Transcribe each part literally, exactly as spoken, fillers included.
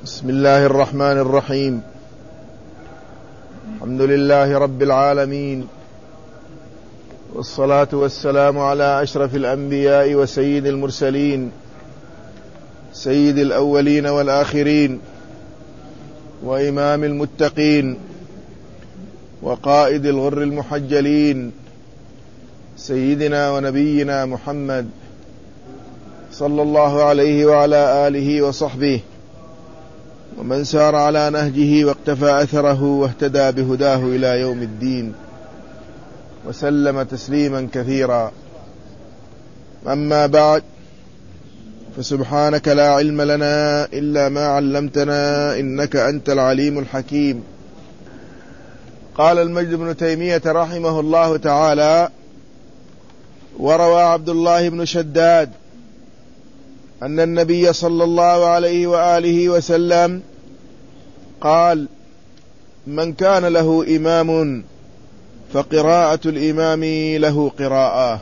بسم الله الرحمن الرحيم. الحمد لله رب العالمين، والصلاة والسلام على أشرف الأنبياء وسيد المرسلين، سيد الأولين والآخرين، وإمام المتقين، وقائد الغر المحجلين، سيدنا ونبينا محمد صلى الله عليه وعلى آله وصحبه ومن سار على نهجه واقتفى أثره واهتدى بهداه إلى يوم الدين، وسلم تسليما كثيرا. أما بعد، فسبحانك لا علم لنا إلا ما علمتنا إنك أنت العليم الحكيم. قال المجد بن تيمية رحمه الله تعالى: وروى عبد الله بن شداد أن النبي صلى الله عليه وآله وسلم قال: من كان له إمام فقراءة الإمام له قراءة.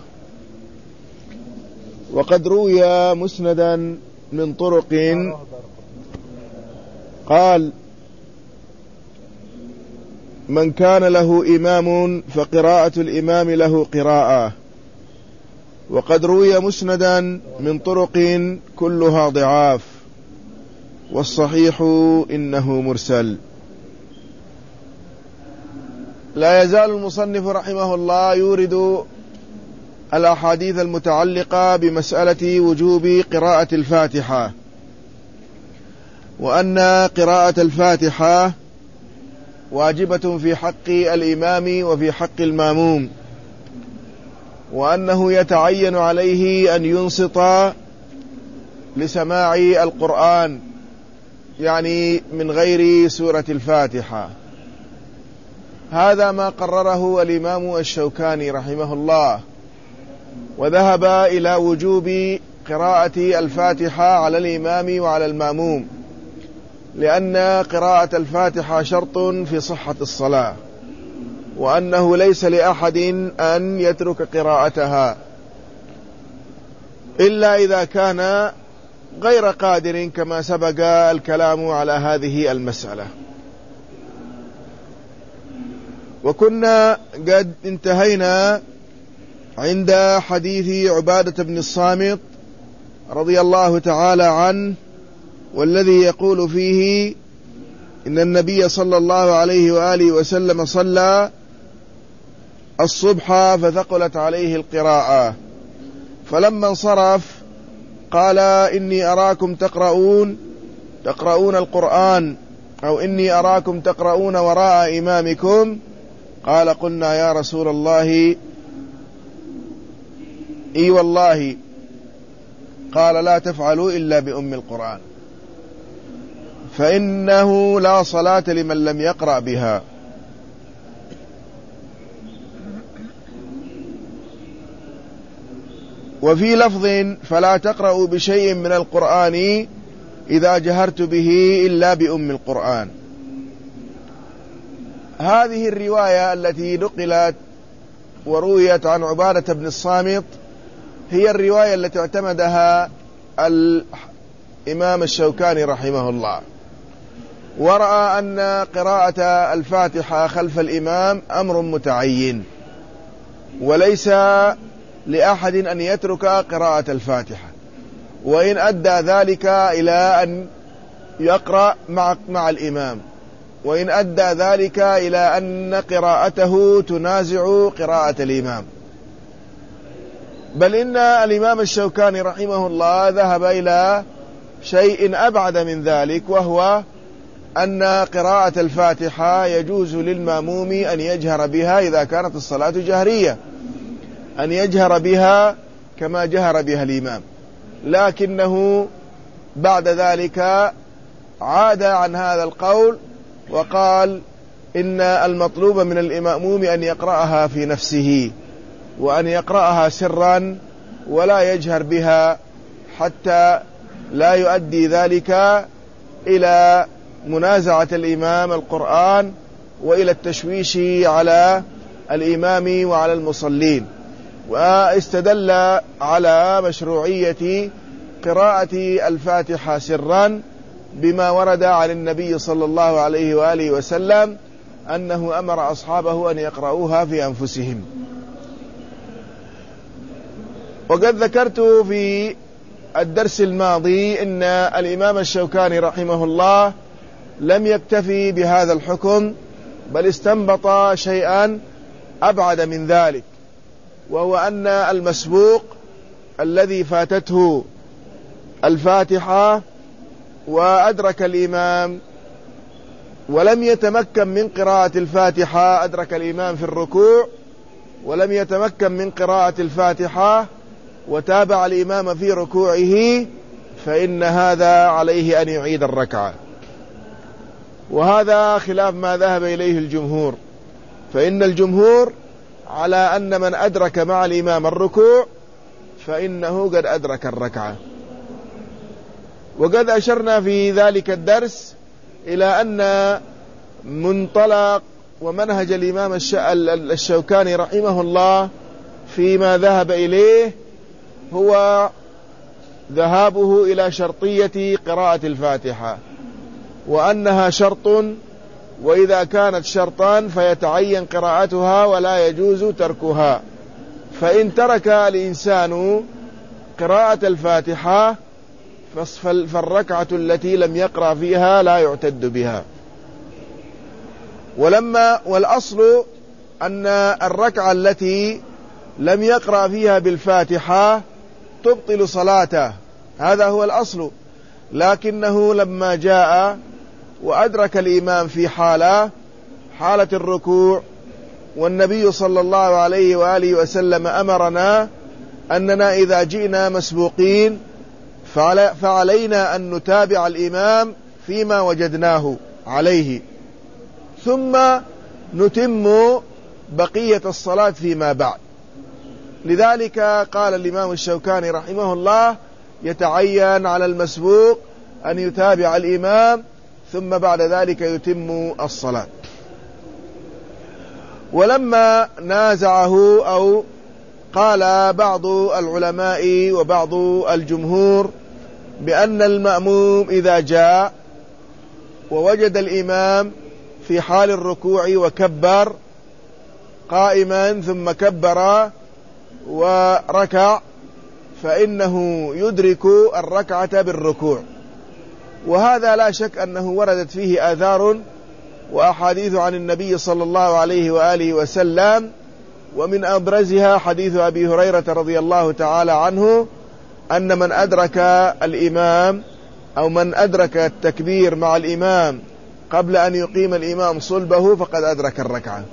وقد روي مسندا من طرق قال: من كان له إمام فقراءة الإمام له قراءة. وقد روي مسندا من طرق كلها ضعاف، والصحيح إنه مرسل. لا يزال المصنف رحمه الله يورد الأحاديث المتعلقة بمسألة وجوب قراءة الفاتحة، وأن قراءة الفاتحة واجبة في حق الإمام وفي حق الماموم، وأنه يتعين عليه أن ينصت لسماع القرآن، يعني من غير سورة الفاتحة. هذا ما قرره الإمام الشوكاني رحمه الله، وذهب إلى وجوب قراءة الفاتحة على الإمام وعلى الماموم، لأن قراءة الفاتحة شرط في صحة الصلاة، وأنه ليس لأحد أن يترك قراءتها إلا إذا كان غير قادر، كما سبق الكلام على هذه المسألة. وكنا قد انتهينا عند حديث عبادة بن الصامت رضي الله تعالى عنه، والذي يقول فيه إن النبي صلى الله عليه وآله وسلم صلى الصبح فثقلت عليه القراءة، فلما انصرف قال: إني أراكم تقرؤون تقرؤون القرآن، أو إني أراكم تقرؤون وراء إمامكم. قال: قلنا يا رسول الله إي والله. قال: لا تفعلوا إلا بأم القرآن، فإنه لا صلاة لمن لم يقرأ بها. وفي لفظ: فلا تقرأوا بشيء من القرآن إذا جهرت به إلا بأم القرآن. هذه الرواية التي نقلت ورويت عن عبادة بن الصامت هي الرواية التي اعتمدها الإمام الشوكاني رحمه الله، ورأى أن قراءة الفاتحة خلف الإمام أمر متعين، وليس لأحد أن يترك قراءة الفاتحة، وإن أدى ذلك إلى أن يقرأ مع, مع الإمام، وإن أدى ذلك إلى أن قراءته تنازع قراءة الإمام. بل إن الإمام الشوكاني رحمه الله ذهب إلى شيء أبعد من ذلك، وهو أن قراءة الفاتحة يجوز للماموم أن يجهر بها إذا كانت الصلاة جهرية، أن يجهر بها كما جهر بها الإمام، لكنه بعد ذلك عاد عن هذا القول وقال إن المطلوب من المأموم أن يقرأها في نفسه، وأن يقرأها سرا ولا يجهر بها، حتى لا يؤدي ذلك إلى منازعة الإمام القرآن وإلى التشويش على الإمام وعلى المصلين. واستدل على مشروعية قراءة الفاتحة سرا بما ورد عن النبي صلى الله عليه وآله وسلم أنه أمر أصحابه أن يقرؤوها في أنفسهم. وقد ذكرت في الدرس الماضي أن الإمام الشوكاني رحمه الله لم يكتفي بهذا الحكم، بل استنبط شيئا أبعد من ذلك، وهو أن المسبوق الذي فاتته الفاتحة وأدرك الإمام ولم يتمكن من قراءة الفاتحة، أدرك الإمام في الركوع ولم يتمكن من قراءة الفاتحة وتابع الإمام في ركوعه، فإن هذا عليه أن يعيد الركعة. وهذا خلاف ما ذهب إليه الجمهور، فإن الجمهور على أن من أدرك مع الإمام الركوع فإنه قد أدرك الركعة. وقد أشرنا في ذلك الدرس إلى أن منطلق ومنهج الإمام الشوكاني رحمه الله فيما ذهب إليه هو ذهابه إلى شرطية قراءة الفاتحة، وأنها شرط، وإذا كانت شرطا فيتعين قراءتها ولا يجوز تركها. فإن ترك الإنسان قراءة الفاتحة فالركعة التي لم يقرأ فيها لا يعتد بها. ولما والأصل أن الركعة التي لم يقرأ فيها بالفاتحة تبطل صلاته، هذا هو الأصل. لكنه لما جاء وأدرك الإمام في حالة حالة الركوع، والنبي صلى الله عليه وآله وسلم أمرنا أننا إذا جئنا مسبوقين فعلينا أن نتابع الإمام فيما وجدناه عليه، ثم نتم بقية الصلاة فيما بعد. لذلك قال الإمام الشوكاني رحمه الله يتعين على المسبوق أن يتابع الإمام ثم بعد ذلك يتم الصلاة. ولما نازعه أو قال بعض العلماء وبعض الجمهور بأن المأموم إذا جاء ووجد الإمام في حال الركوع وكبر قائما ثم كبر وركع فإنه يدرك الركعة بالركوع، وهذا لا شك أنه وردت فيه آثار وأحاديث عن النبي صلى الله عليه وآله وسلم، ومن أبرزها حديث أبي هريرة رضي الله تعالى عنه أن من أدرك الإمام أو من أدرك التكبير مع الإمام قبل أن يقيم الإمام صلبه فقد أدرك الركعة.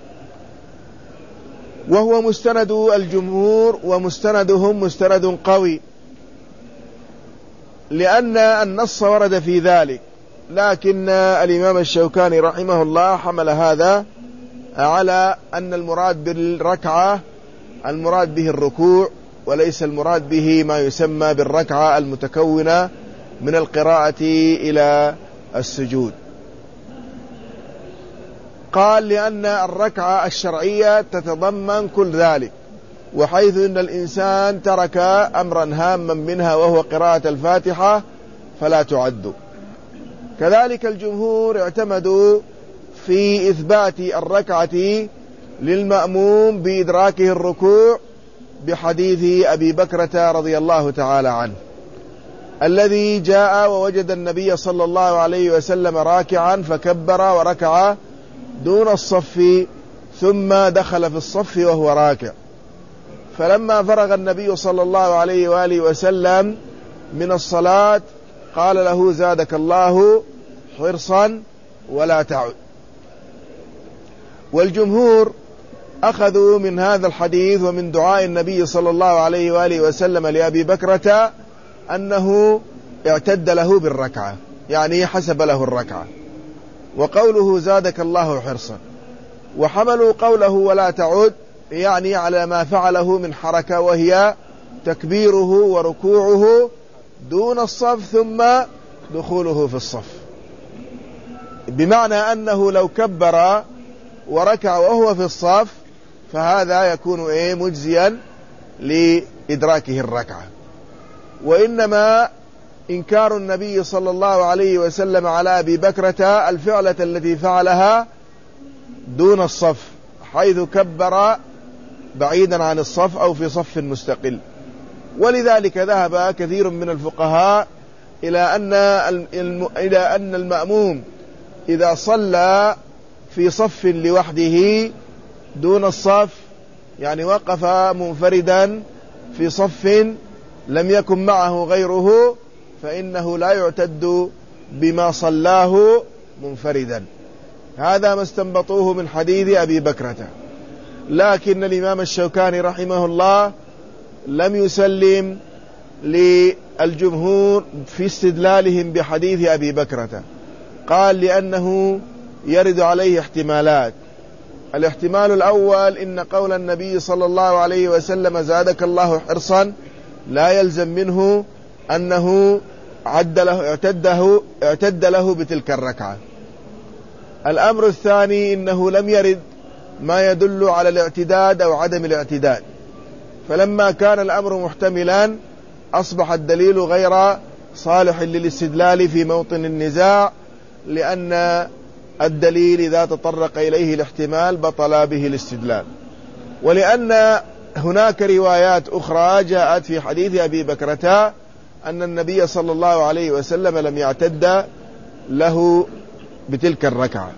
وهو مستند الجمهور ومستندهم مستند قوي، لأن النص ورد في ذلك، لكن الإمام الشوكاني رحمه الله حمل هذا على أن المراد بالركعة المراد به الركوع، وليس المراد به ما يسمى بالركعة المتكونة من القراءة إلى السجود. قال لأن الركعة الشرعية تتضمن كل ذلك، وحيث أن الإنسان ترك أمرا هاما منها وهو قراءة الفاتحة فلا تعد. كذلك الجمهور اعتمدوا في إثبات الركعة للمأموم بإدراكه الركوع بحديث أبي بكرة رضي الله تعالى عنه الذي جاء ووجد النبي صلى الله عليه وسلم راكعا فكبر وركع دون الصف ثم دخل في الصف وهو راكع، فلما فرغ النبي صلى الله عليه وآله وسلم من الصلاة قال له زادك الله حرصا ولا تعد. والجمهور أخذوا من هذا الحديث ومن دعاء النبي صلى الله عليه وآله وسلم لأبي بكرة أنه اعتد له بالركعة، يعني حسب له الركعة، وقوله زادك الله حرصا، وحملوا قوله ولا تعد يعني على ما فعله من حركة وهي تكبيره وركوعه دون الصف ثم دخوله في الصف، بمعنى أنه لو كبر وركع وهو في الصف فهذا يكون إيه مجزيا لإدراكه الركعة. وإنما إنكار النبي صلى الله عليه وسلم على أبي بكرة الفعلة التي فعلها دون الصف، حيث كبر بعيدا عن الصف أو في صف مستقل. ولذلك ذهب كثير من الفقهاء إلى أن إلى أن المأموم إذا صلى في صف لوحده دون الصف، يعني وقف منفردا في صف لم يكن معه غيره، فإنه لا يعتد بما صلاه منفردا. هذا ما استنبطوه من حديث أبي بكرة. لكن الإمام الشوكاني رحمه الله لم يسلم للجمهور في استدلالهم بحديث أبي بكرة، قال لأنه يرد عليه احتمالات. الاحتمال الأول إن قول النبي صلى الله عليه وسلم زادك الله حرصا لا يلزم منه أنه عد له اعتده, اعتد له بتلك الركعة. الأمر الثاني إنه لم يرد ما يدل على الاعتداد أو عدم الاعتداد، فلما كان الأمر محتملا أصبح الدليل غير صالح للاستدلال في موطن النزاع، لأن الدليل إذا تطرق إليه الاحتمال بطل به الاستدلال. ولأن هناك روايات أخرى جاءت في حديث أبي بكرة أن النبي صلى الله عليه وسلم لم يعتد له بتلك الركعة.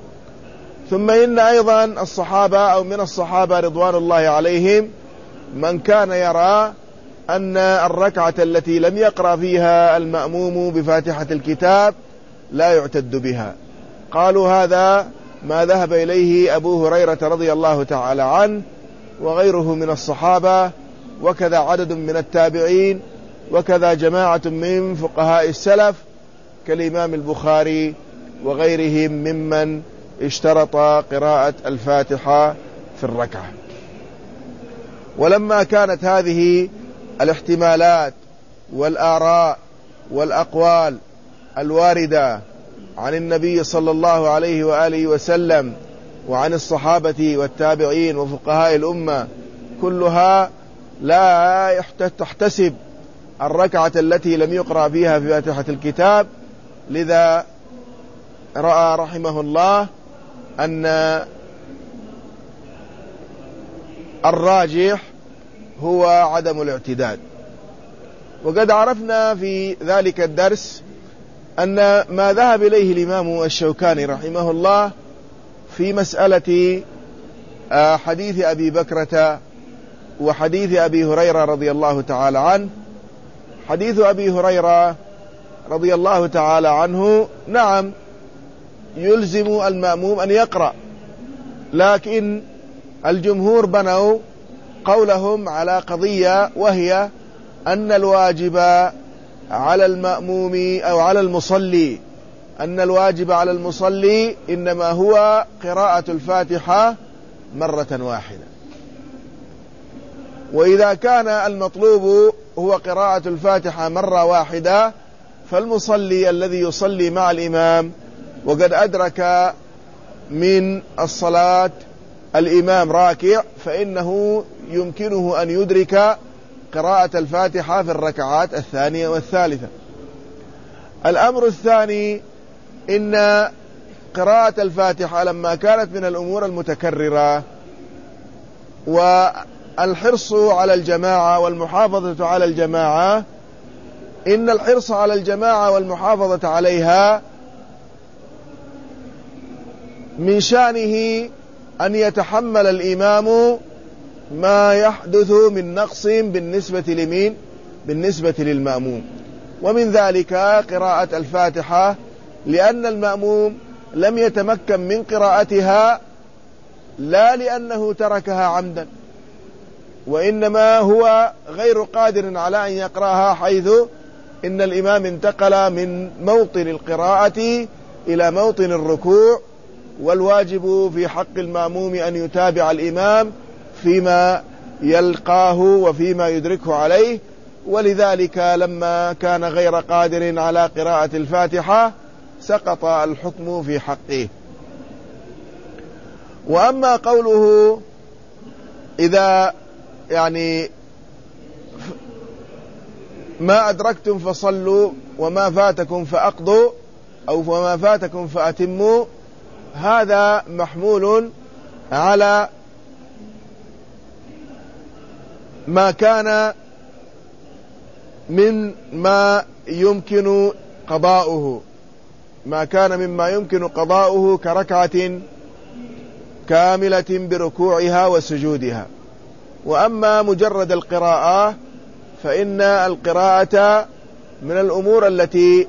ثم إن أيضا الصحابة أو من الصحابة رضوان الله عليهم من كان يرى أن الركعة التي لم يقرأ فيها المأموم بفاتحة الكتاب لا يعتد بها. قالوا هذا ما ذهب إليه أبو هريرة رضي الله تعالى عنه وغيره من الصحابة، وكذا عدد من التابعين، وكذا جماعة من فقهاء السلف كالإمام البخاري وغيرهم ممن اشترط قراءة الفاتحة في الركعة. ولما كانت هذه الاحتمالات والآراء والأقوال الواردة عن النبي صلى الله عليه وآله وسلم وعن الصحابة والتابعين وفقهاء الأمة كلها لا تحتسب الركعة التي لم يقرأ فيها في فاتحة الكتاب، لذا رأى رحمه الله أن الراجح هو عدم الاعتداد. وقد عرفنا في ذلك الدرس أن ما ذهب إليه الإمام الشوكاني رحمه الله في مسألة حديث أبي بكرة وحديث أبي هريرة رضي الله تعالى عنه. حديث أبي هريرة رضي الله تعالى عنه نعم يلزم المأموم أن يقرأ، لكن الجمهور بنوا قولهم على قضية، وهي أن الواجب على المأموم أو على المصلي أن الواجب على المصلي إنما هو قراءة الفاتحة مرة واحدة. وإذا كان المطلوب هو قراءة الفاتحة مرة واحدة، فالمصلي الذي يصلي مع الإمام وقد أدرك من الصلاة الإمام راكع فإنه يمكنه أن يدرك قراءة الفاتحة في الركعات الثانية والثالثة. الأمر الثاني إن قراءة الفاتحة لما كانت من الأمور المتكررة والحرص على الجماعة والمحافظة على الجماعة، إن الحرص على الجماعة والمحافظة عليها من شأنه أن يتحمل الإمام ما يحدث من نقص بالنسبة لمين؟ بالنسبة للمأموم. ومن ذلك قراءة الفاتحة، لأن المأموم لم يتمكن من قراءتها لا لأنه تركها عمدا، وإنما هو غير قادر على أن يقرأها، حيث إن الإمام انتقل من موطن القراءة إلى موطن الركوع، والواجب في حق المأموم أن يتابع الإمام فيما يلقاه وفيما يدركه عليه. ولذلك لما كان غير قادر على قراءة الفاتحة سقط الحكم في حقه. وأما قوله إذا يعني ما أدركتم فصلوا وما فاتكم فأقضوا أو وما فاتكم فأتموا، هذا محمول على ما كان من ما يمكن قضاؤه ما كان مما يمكن قضاؤه كركعة كاملة بركوعها وسجودها. وأما مجرد القراءة فإن القراءة من الأمور التي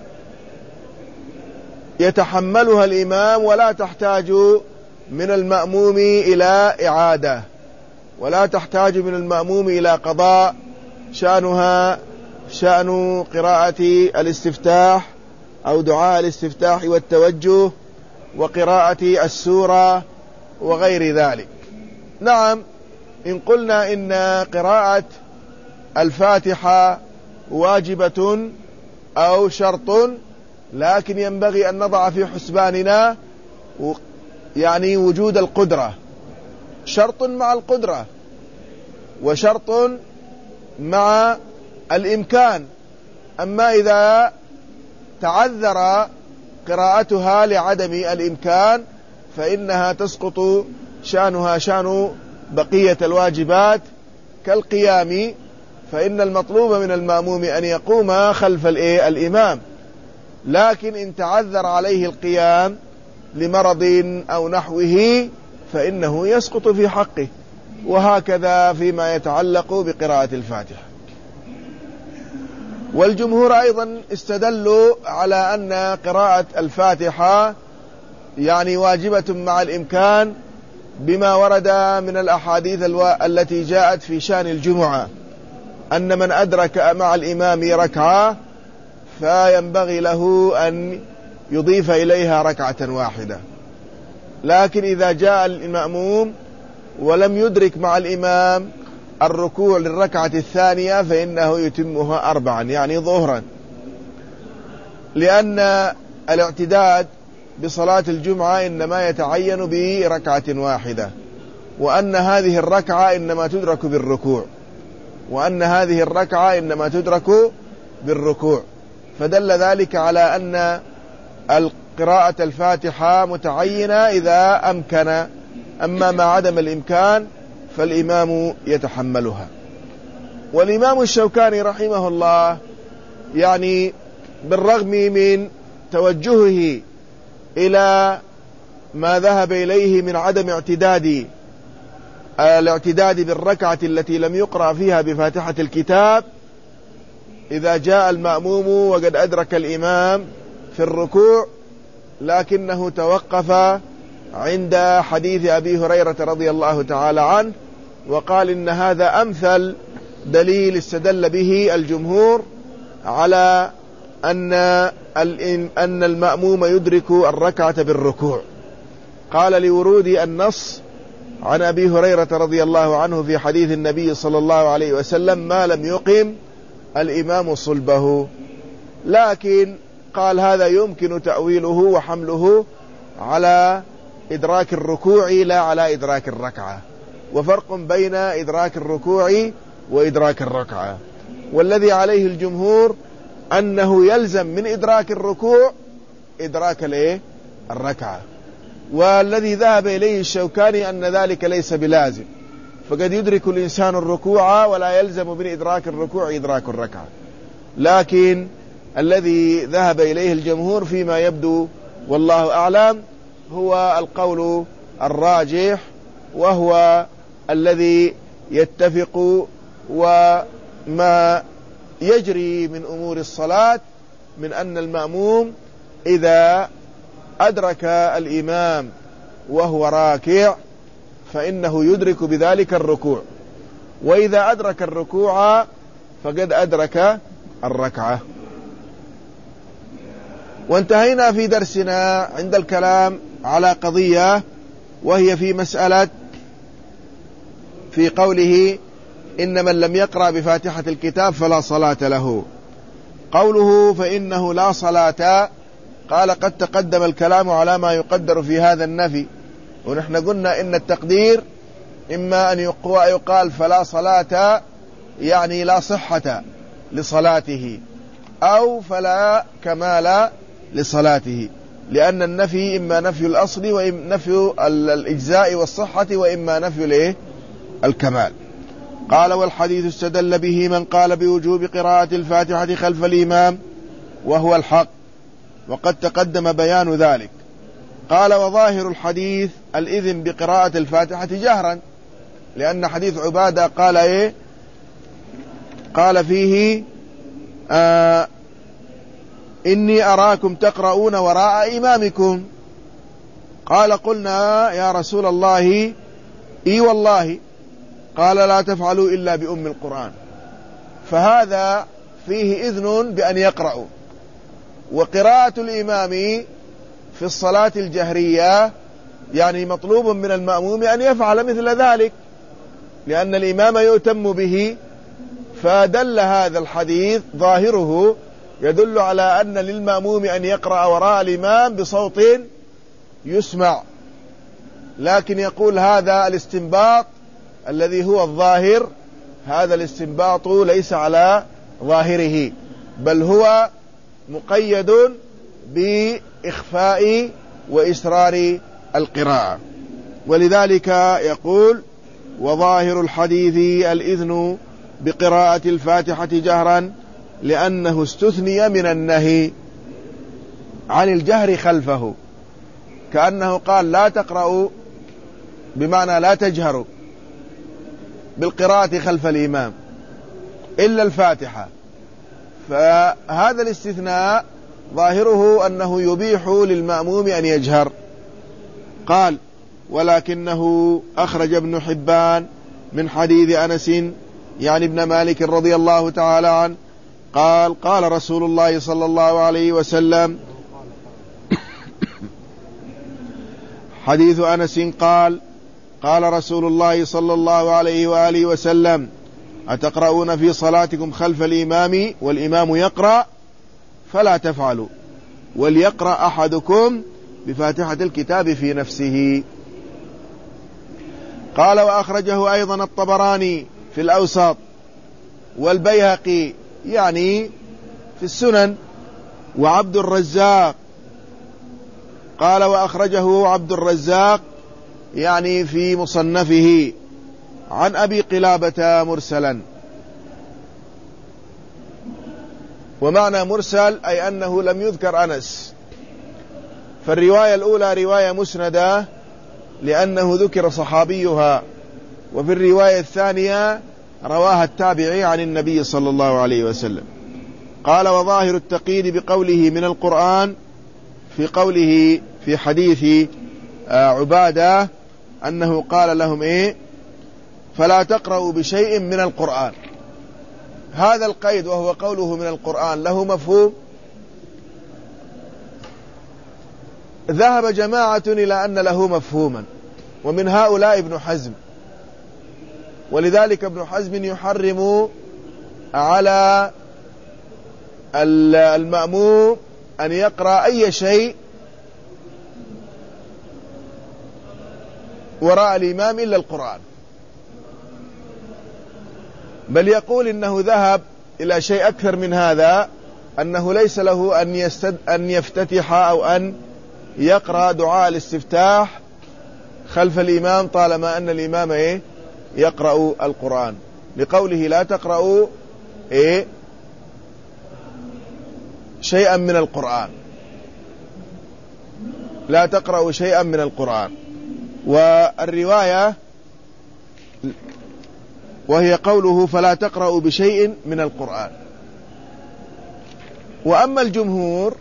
يتحملها الإمام ولا تحتاج من المأموم إلى إعادة، ولا تحتاج من المأموم إلى قضاء، شأنها شأن قراءة الاستفتاح أو دعاء الاستفتاح والتوجه وقراءة السورة وغير ذلك. نعم، إن قلنا إن قراءة الفاتحة واجبة أو شرط، لكن ينبغي أن نضع في حسباننا يعني وجود القدرة، شرط مع القدرة وشرط مع الإمكان. أما إذا تعذر قراءتها لعدم الإمكان فإنها تسقط شأنها شأن بقية الواجبات كالقيام، فإن المطلوب من المأموم أن يقوم خلف الإمام، لكن إن تعذر عليه القيام لمرض أو نحوه فإنه يسقط في حقه. وهكذا فيما يتعلق بقراءة الفاتحة. والجمهور أيضا استدلوا على أن قراءة الفاتحة يعني واجبة مع الإمكان بما ورد من الأحاديث التي جاءت في شأن الجمعة، أن من أدرك مع الإمام ركعة فينبغي له أن يضيف إليها ركعة واحدة. لكن إذا جاء المأموم ولم يدرك مع الإمام الركوع للركعة الثانية فإنه يتمها أربعا، يعني ظهرا، لأن الاعتداد بصلاة الجمعة إنما يتعين بركعة واحدة، وأن هذه الركعة إنما تدرك بالركوع وأن هذه الركعة إنما تدرك بالركوع فدل ذلك على أن القراءة الفاتحة متعينة إذا أمكن، أما ما عدم الإمكان فالإمام يتحملها. والإمام الشوكاني رحمه الله يعني بالرغم من توجهه إلى ما ذهب إليه من عدم اعتداد الاعتداد بالركعة التي لم يقرأ فيها بفاتحة الكتاب، إذا جاء المأموم وقد أدرك الإمام في الركوع، لكنه توقف عند حديث أبي هريرة رضي الله تعالى عنه وقال إن هذا أمثل دليل استدل به الجمهور على أن أن المأموم يدرك الركعة بالركوع. قال لورود النص عن أبي هريرة رضي الله عنه في حديث النبي صلى الله عليه وسلم ما لم يقم الإمام صلبه، لكن قال هذا يمكن تأويله وحمله على إدراك الركوع لا على إدراك الركعة، وفرق بين إدراك الركوع وإدراك الركعة. والذي عليه الجمهور أنه يلزم من إدراك الركوع إدراك الإيه؟ الركعة، والذي ذهب إليه الشوكاني أن ذلك ليس بلازم، فقد يدرك الإنسان الركوع ولا يلزم من إدراك الركوع إدراك الركعة. لكن الذي ذهب إليه الجمهور فيما يبدو والله أعلم هو القول الراجح، وهو الذي يتفق وما يجري من أمور الصلاة من أن المأموم إذا أدرك الإمام وهو راكع فإنه يدرك بذلك الركوع، وإذا أدرك الركوع فقد أدرك الركعة. وانتهينا في درسنا عند الكلام على قضية، وهي في مسألة في قوله إن من لم يقرأ بفاتحة الكتاب فلا صلاة له. قوله فإنه لا صلاة، قال قد تقدم الكلام على ما يقدر في هذا النفي، ونحن قلنا إن التقدير إما أن يقال فلا صلاة يعني لا صحة، لصلاته أو فلا كمال لصلاته، لأن النفي إما نفي الأصل وإما نفي الإجزاء والصحة وإما نفي الكمال. قال والحديث استدل به من قال بوجوب قراءة الفاتحة خلف الإمام وهو الحق، وقد تقدم بيان ذلك. قال وظاهر الحديث الإذن بقراءة الفاتحة جهرا، لأن حديث عبادة قال إيه؟ قال فيه آه إني أراكم تقرؤون وراء إمامكم. قال قلنا يا رسول الله إي والله. قال لا تفعلوا إلا بأم القرآن. فهذا فيه إذن بأن يقرأوا. وقراءة الإمام في الصلاة الجهرية يعني مطلوب من المأموم أن يفعل مثل ذلك، لأن الإمام يؤتم به. فدل هذا الحديث ظاهره يدل على أن للمأموم أن يقرأ وراء الإمام بصوت يسمع، لكن يقول هذا الاستنباط الذي هو الظاهر، هذا الاستنباط ليس على ظاهره، بل هو مقيد بإخفاء وإسرار القراءة. ولذلك يقول وظاهر الحديث الإذن بقراءة الفاتحة جهرا، لأنه استثني من النهي عن الجهر خلفه، كأنه قال لا تقرأوا بمعنى لا تجهروا بالقراءة خلف الإمام إلا الفاتحة. فهذا الاستثناء ظاهره أنه يبيح للمأموم أن يجهر. قال ولكنه أخرج ابن حبان من حديث أنس يعني ابن مالك رضي الله تعالى عنه قال قال رسول الله صلى الله عليه وسلم حديث أنس قال قال رسول الله صلى الله عليه وآله وسلم أتقرؤون في صلاتكم خلف الإمام والإمام يقرأ فلا تفعلوا، وليقرأ أحدكم بفاتحة الكتاب في نفسه. قال وأخرجه أيضا الطبراني في الأوسط والبيهقي يعني في السنن وعبد الرزاق. قال وأخرجه عبد الرزاق يعني في مصنفه عن أبي قلابة مرسلا. ومعنى مرسل أي أنه لم يذكر أنس، فالرواية الأولى رواية مسندة لأنه ذكر صحابيها، وفي الرواية الثانية رواها التابعي عن النبي صلى الله عليه وسلم. قال وظاهر التقييد بقوله من القرآن في قوله في حديث عبادة أنه قال لهم إيه فلا تقرأوا بشيء من القرآن. هذا القيد وهو قوله من القرآن له مفهوم. ذهب جماعة إلى أن له مفهوما، ومن هؤلاء ابن حزم، ولذلك ابن حزم يحرم على المأموم أن يقرأ أي شيء وراء الإمام إلا القرآن، بل يقول إنه ذهب إلى شيء أكثر من هذا، أنه ليس له أن, يستد أن يفتتح أو أن يقرأ دعاء الاستفتاح خلف الإمام طالما أن الإمام إيه يقرأ القرآن، لقوله لا تقرأوا إيه شيئا من القرآن، لا تقرأوا شيئا من القرآن. والرواية وهي قوله فلا تقرأوا بشيء من القرآن. وأما الجمهور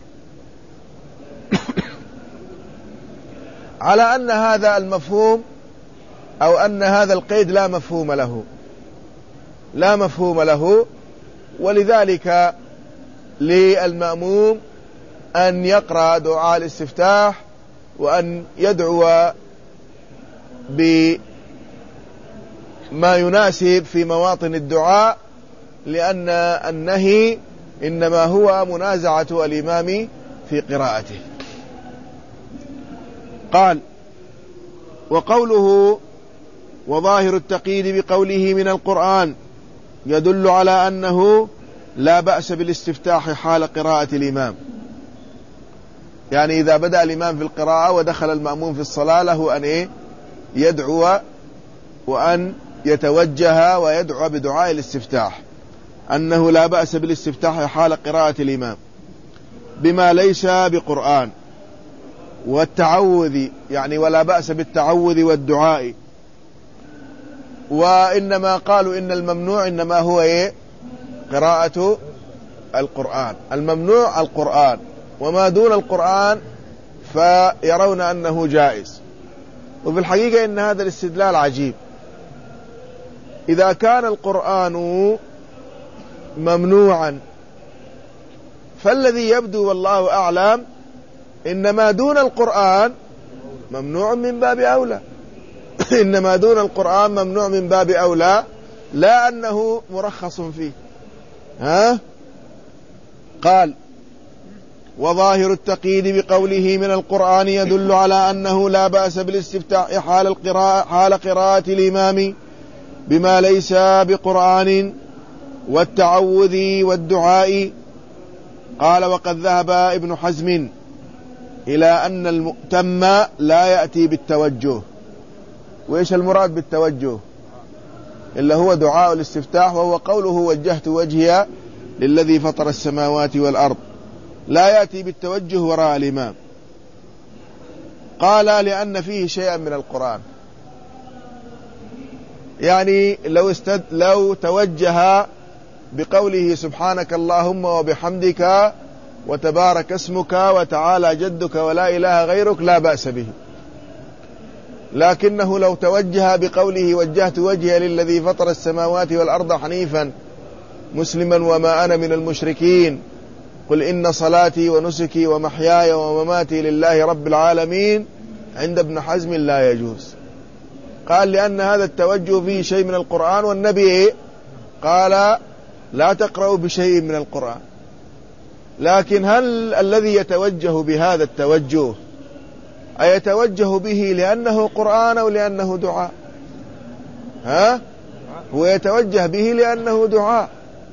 على أن هذا المفهوم أو أن هذا القيد لا مفهوم له، لا مفهوم له، ولذلك للمأموم أن يقرأ دعاء الاستفتاح وأن يدعو بما يناسب في مواطن الدعاء، لأن النهي إنما هو منازعة الإمام في قراءته. قال وقوله وظاهر التقييد بقوله من القرآن يدل على أنه لا بأس بالاستفتاح حال قراءة الإمام، يعني إذا بدأ الإمام في القراءة ودخل المأموم في الصلاة له أن إيه يدعو وأن يتوجه ويدعو بدعاء الاستفتاح، أنه لا بأس بالاستفتاح حال قراءة الإمام بما ليس بقرآن، والتعوذ يعني ولا بأس بالتعوذ والدعاء. وإنما قالوا إن الممنوع إنما هو إيه قراءة القرآن، الممنوع القرآن، وما دون القرآن فيرون أنه جائز. وفي الحقيقة إن هذا الاستدلال عجيب. إذا كان القرآن ممنوعا فالذي يبدو والله أعلم إنما دون القرآن ممنوع من باب أولى إنما دون القرآن ممنوع من باب أولى، لا أنه مرخص فيه. ها؟ قال: وظاهر التقييد بقوله من القرآن يدل على أنه لا بأس بالاستفتاح حال القراءة حال قراءة الإمام بما ليس بقرآن والتعوذ والدعاء. قال: وقد ذهب ابن حزم إلى أن المؤتم لا يأتي بالتوجه. وإيش المراد بالتوجه؟ إلا هو دعاء الاستفتاح، وهو قوله: وجهت وجهي للذي فطر السماوات والأرض، لا يأتي بالتوجه وراء الإمام. قال: لأن فيه شيئا من القرآن، يعني لو, استد لو توجه بقوله سبحانك اللهم وبحمدك وتبارك اسمك وتعالى جدك ولا إله غيرك لا بأس به، لكنه لو توجه بقوله وجهت وجهي للذي فطر السماوات والأرض حنيفا مسلما وما أنا من المشركين قل إن صلاتي ونسكي ومحياي ومماتي لله رب العالمين، عند ابن حزم لا يجوز. قال: لأن هذا التوجه فيه شيء من القرآن، والنبي قال: لا تقرأوا بشيء من القرآن. لكن هل الذي يتوجه بهذا التوجه أيتوجه به لأنه قرآن أو لأنه دعاء؟ ها؟ هو يتوجه به لأنه دعاء،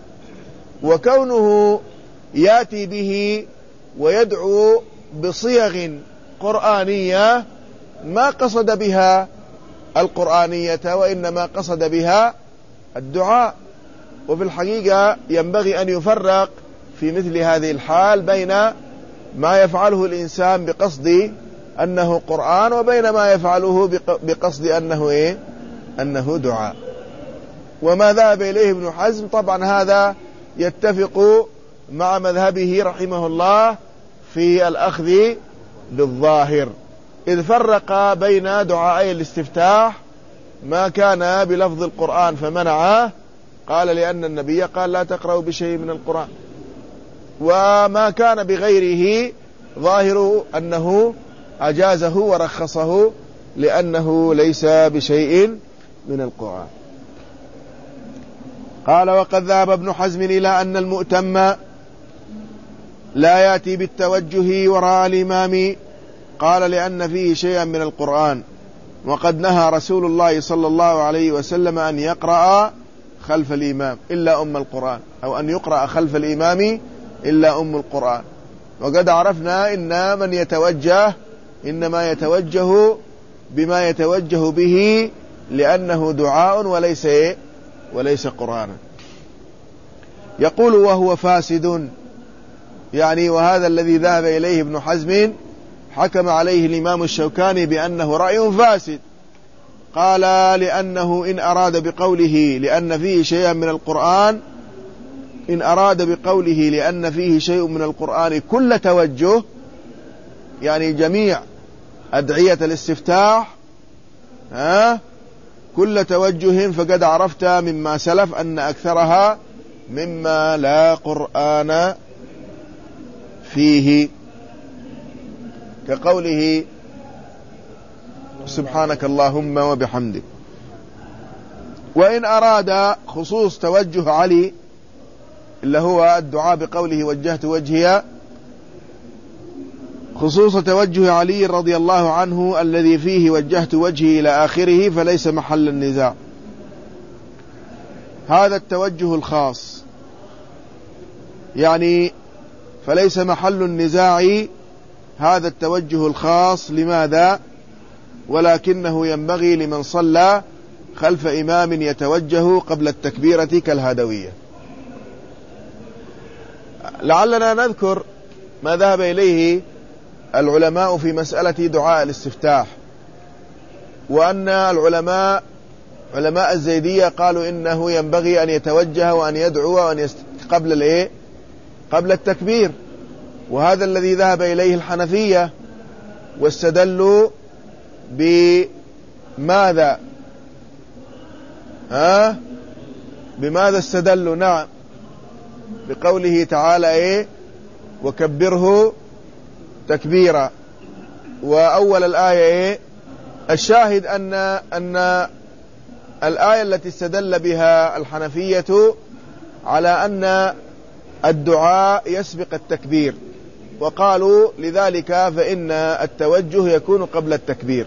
وكونه يأتي به ويدعو بصيغ قرآنية ما قصد بها القرآنية، وإنما قصد بها الدعاء. وفي الحقيقة ينبغي أن يفرق في مثل هذه الحال بين ما يفعله الإنسان بقصد أنه قرآن وبين ما يفعله بقصد أنه إيه؟ أنه دعاء. وما ذهب إليه ابن حزم طبعا هذا يتفق مع مذهبه رحمه الله في الأخذ بالظاهر، إذ فرق بين دعائي الاستفتاح ما كان بلفظ القرآن فمنعه، قال لأن النبي قال لا تقرأوا بشيء من القرآن، وما كان بغيره ظاهر أنه أجازه ورخصه لأنه ليس بشيء من القرآن. قال: وقد ذهب ابن حزم إلى أن المؤتم لا يأتي بالتوجه وراء الإمام، قال: لأن فيه شيئا من القرآن، وقد نهى رسول الله صلى الله عليه وسلم أن يقرأ خلف الإمام إلا أم القرآن، أو أن يقرأ خلف الإمام إلا أم القرآن. وقد عرفنا إن من يتوجه إنما يتوجه بما يتوجه به لأنه دعاء وليس إيه؟ وليس قرآنا. يقول: وهو فاسد، يعني وهذا الذي ذهب إليه ابن حزم حكم عليه الإمام الشوكاني بأنه رأي فاسد. قال: لأنه إن أراد بقوله لأن فيه شيئا من القرآن إن أراد بقوله لأن فيه شيء من القرآن كل توجه، يعني جميع أدعية الاستفتاح ها كل توجه، فقد عرفت مما سلف أن أكثرها مما لا قرآن فيه، كقوله سبحانك اللهم وبحمدك. وإن أراد خصوص توجه علي اللي هو الدعاء بقوله وجهت وجهي، خصوص توجه علي رضي الله عنه الذي فيه وجهت وجهي إلى آخره، فليس محل النزاع. هذا التوجه الخاص يعني فليس محل النزاع هذا التوجه الخاص. لماذا؟ ولكنه ينبغي لمن صلى خلف إمام يتوجه قبل التكبيرة كالهدوية. لعلنا نذكر ما ذهب إليه العلماء في مسألة دعاء الاستفتاح، وأن العلماء علماء الزيدية قالوا إنه ينبغي أن يتوجه وأن يدعو وأن يست... قبل الإيه؟ قبل التكبير، وهذا الذي ذهب إليه الحنفية، واستدلوا بماذا؟ ها؟ بماذا استدلوا؟ نعم، بقوله تعالى إيه؟ وكبره تكبيرا. وأول الآية إيه؟ الشاهد أن أن الآية التي استدل بها الحنفية على أن الدعاء يسبق التكبير، وقالوا لذلك فإن التوجه يكون قبل التكبير،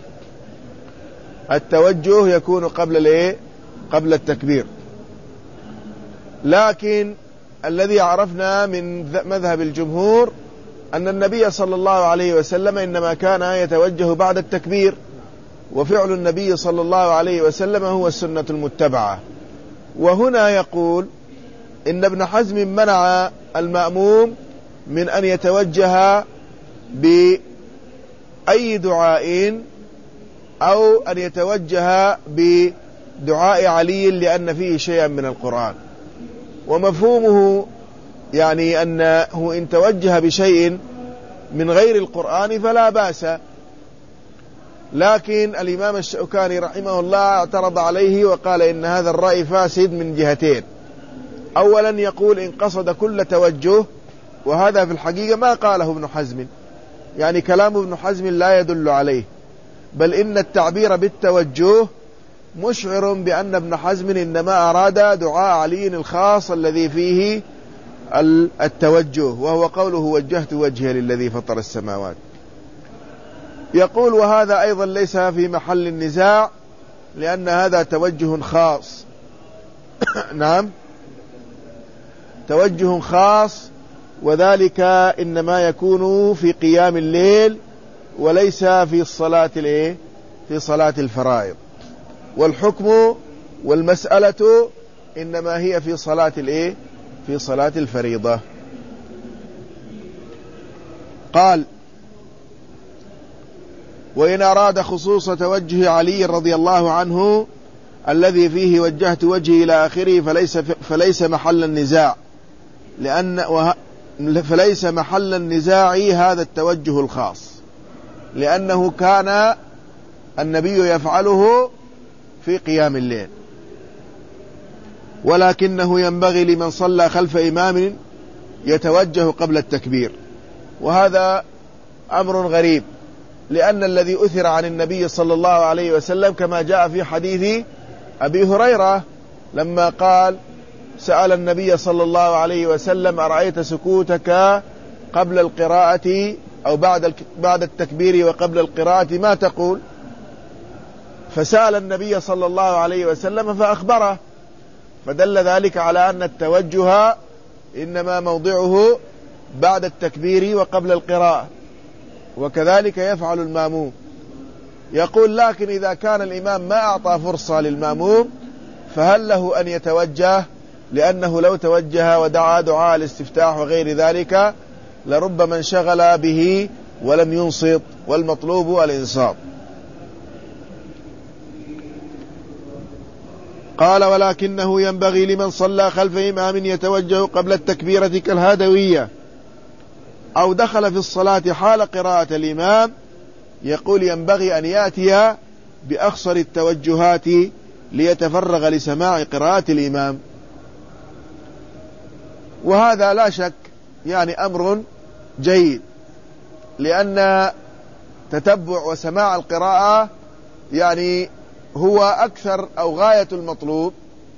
التوجه يكون قبل الايه؟ قبل التكبير. لكن الذي عرفنا من مذهب الجمهور أن النبي صلى الله عليه وسلم إنما كان يتوجه بعد التكبير، وفعل النبي صلى الله عليه وسلم هو السنة المتبعة. وهنا يقول إن ابن حزم منع المأموم من أن يتوجه بأي دعاء أو أن يتوجه بدعاء علي لأن فيه شيئا من القرآن، ومفهومه يعني أنه إن توجه بشيء من غير القرآن فلا بأس. لكن الإمام الشوكاني رحمه الله اعترض عليه وقال إن هذا الرأي فاسد من جهتين. أولا يقول إن قصد كل توجه، وهذا في الحقيقة ما قاله ابن حزم، يعني كلام ابن حزم لا يدل عليه، بل إن التعبير بالتوجه مشعر بأن ابن حزم إنما أراد دعاء علي الخاص الذي فيه التوجه، وهو قوله وجهت وجهي للذي فطر السماوات. يقول وهذا أيضا ليس في محل النزاع لأن هذا توجه خاص نعم، توجه خاص، وذلك إنما يكون في قيام الليل وليس في الصلاة الايه؟ في صلاة الفرائض. والحكم والمسألة إنما هي في صلاة الايه؟ في صلاة الفريضة. قال وإن أراد خصوص توجه علي رضي الله عنه الذي فيه وجهت وجهي إلى آخره فليس, فليس محل النزاع، لأن فليس محل النزاع هذا التوجه الخاص، لأنه كان النبي يفعله في قيام الليل، ولكنه ينبغي لمن صلى خلف إمام يتوجه قبل التكبير. وهذا أمر غريب، لأن الذي أثر عن النبي صلى الله عليه وسلم كما جاء في حديث أبي هريرة لما قال سأل النبي صلى الله عليه وسلم أرأيت سكوتك قبل القراءة أو بعد بعد التكبير وقبل القراءة ما تقول؟ فسأل النبي صلى الله عليه وسلم فأخبره، فدل ذلك على أن التوجه إنما موضعه بعد التكبير وقبل القراءة، وكذلك يفعل الماموم. يقول لكن إذا كان الإمام ما أعطى فرصة للماموم فهل له أن يتوجه؟ لأنه لو توجه ودعا دعاء الاستفتاح وغير ذلك لربما انشغل به ولم ينصت، والمطلوب الإنصات. قال ولكنه ينبغي لمن صلى خلف إمام يتوجه قبل التكبيرة كالهدوية أو دخل في الصلاة حال قراءة الإمام، يقول ينبغي أن يأتي بأخصر التوجهات ليتفرغ لسماع قراءة الإمام. وهذا لا شك يعني أمر جيد، لأن تتبع وسماع القراءة يعني هو أكثر أو غاية المطلوب،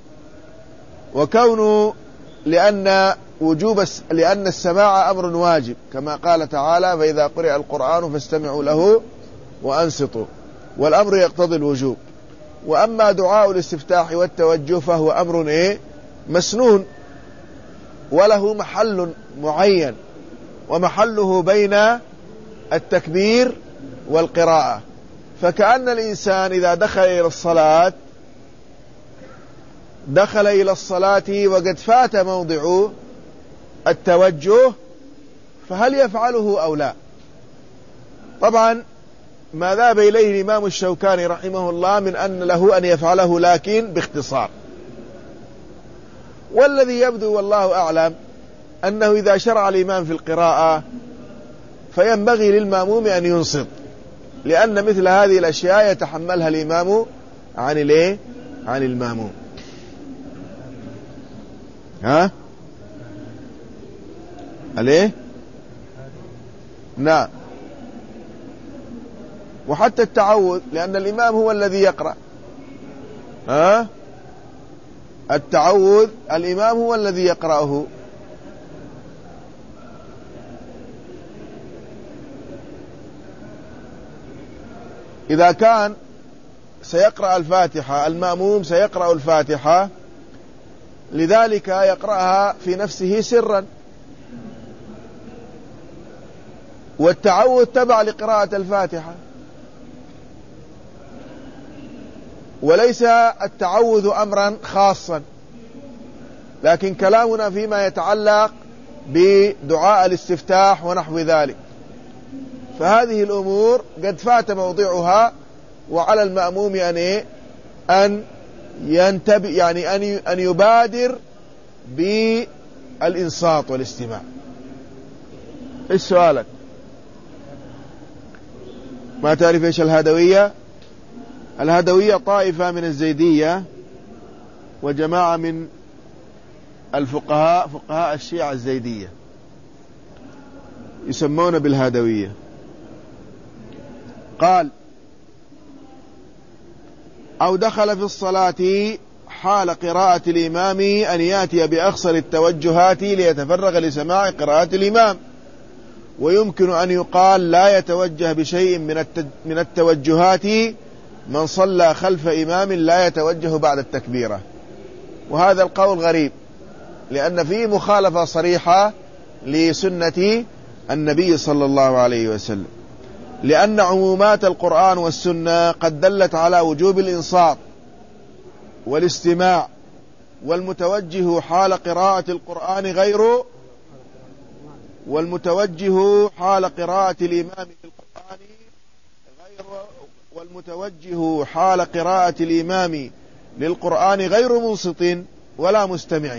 وكونه لأن وجوب لأن السماع أمر واجب كما قال تعالى فإذا قرئ القرآن فاستمعوا له وأنصتوا، والأمر يقتضي الوجوب. وأما دعاء الاستفتاح والتوجه فهو أمر إيه؟ مسنون، وله محل معين، ومحله بين التكبير والقراءة. فكأن الإنسان إذا دخل إلى الصلاة دخل إلى الصلاة وقد فات موضع التوجه، فهل يفعله أو لا؟ طبعا ما ذهب إليه الإمام الشوكاني رحمه الله من أن له أن يفعله، لكن باختصار. والذي يبدو والله أعلم أنه إذا شرع الإمام في القراءة فينبغي للمأموم أن ينصت، لأن مثل هذه الأشياء يتحملها الإمام عن الإيه؟ عن المأموم. ها؟ الإيه؟ نعم. وحتى التعوذ، لأن الإمام هو الذي يقرأ. ها؟ التعوذ الإمام هو الذي يقرأه. إذا كان سيقرأ الفاتحة، المأموم سيقرأ الفاتحة، لذلك يقرأها في نفسه سرا، والتعوذ تبع لقراءة الفاتحة، وليس التعوذ أمرا خاصا. لكن كلامنا فيما يتعلق بدعاء الاستفتاح ونحو ذلك، فهذه الأمور قد فات موضعها، وعلى المأموم أن أن ينتبه، يعني أن أن يبادر بالإنصات والاستماع. إيش سؤالك؟ ما تعرف إيش الهدوية؟ الهدوية طائفة من الزيدية وجماعة من الفقهاء، فقهاء الشيعة الزيدية، يسمون بالهدوية. قال: أو دخل في الصلاة حال قراءة الإمام أن يأتي بأخصر التوجهات ليتفرغ لسماع قراءة الإمام، ويمكن أن يقال لا يتوجه بشيء من التوجهات من صلى خلف إمام لا يتوجه بعد التكبيرة. وهذا القول غريب، لأن فيه مخالفة صريحة لسنة النبي صلى الله عليه وسلم، لأن عمومات القرآن والسنة قد دلت على وجوب الإنصات والاستماع، والمتوجه حال قراءة القرآن غير والمتوجه حال قراءة الإمام للقرآن غير والمتوجه حال قراءة الإمام للقرآن غير منصت ولا مستمع،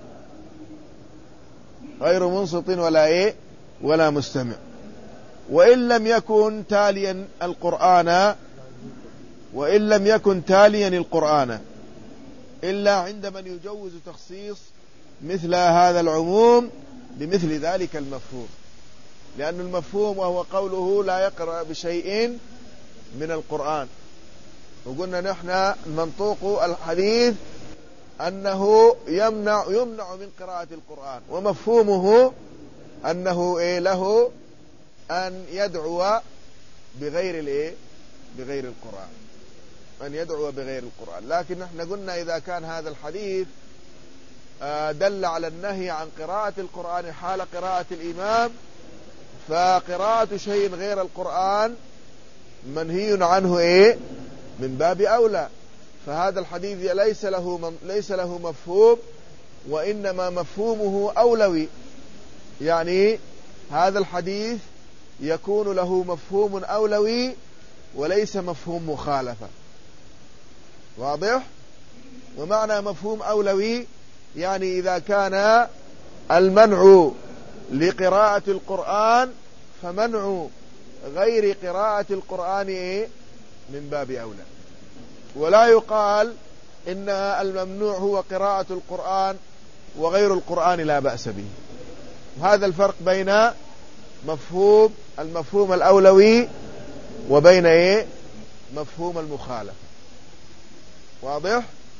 غير منصت ولا إيه ولا مستمع. وإن لم يكن تاليا القرآن وإن لم يكن تاليا القرآن إلا عند من يجوز تخصيص مثل هذا العموم بمثل ذلك المفهوم، لأن المفهوم وهو قوله لا يقرأ بشيء من القرآن. وقلنا نحن منطوق الحديث أنه يمنع يمنع من قراءة القرآن، ومفهومه أنه إيه له أن يدعو بغير الإيه بغير القرآن، أن يدعو بغير القرآن. لكن نحن قلنا إذا كان هذا الحديث دل على النهي عن قراءة القرآن حال قراءة الإمام، فقراءة شيء غير القرآن منهي عنه إيه من باب أولى. فهذا الحديث ليس له من ليس له مفهوم، وإنما مفهومه أولوي، يعني هذا الحديث يكون له مفهوم أولوي وليس مفهوم مخالفة. واضح؟ ومعنى مفهوم أولوي يعني إذا كان المنع لقراءة القرآن فمنع غير قراءة القرآن من باب أولى، ولا يقال إن الممنوع هو قراءة القرآن وغير القرآن لا بأس به. هذا الفرق بين مفهوم المفهوم الأولوي وبين إيه مفهوم المخالفة. واضح؟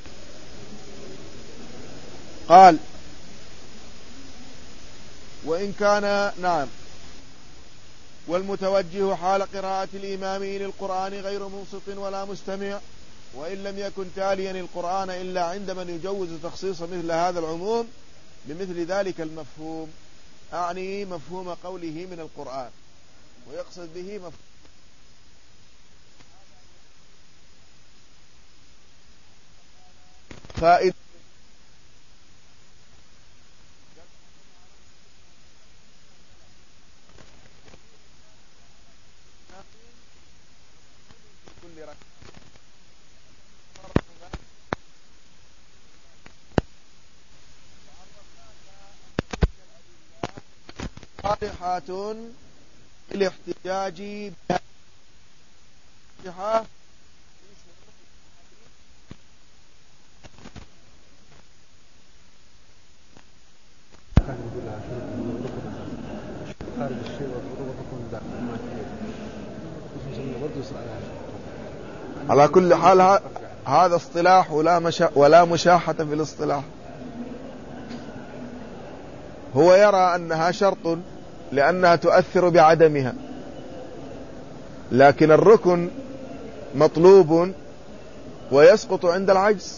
قال: وإن كان نعم والمتوجه حال قراءة الإمام للقرآن غير منصت ولا مستمع، وإن لم يكن تاليا القرآن إلا عند من يجوز تخصيص مثل هذا العموم بمثل ذلك المفهوم، أعني مفهوم قوله من القرآن، ويقصد به مفهوم فائدة كل ركعة صالحات للاحتجاج بها خارج الشيء والضروبة تكون ذا على كل حال. هذا اصطلاح ولا, مشا ولا مشاحة في الاصطلاح. هو يرى أنها شرط لأنها تؤثر بعدمها، لكن الركن مطلوب ويسقط عند العجز،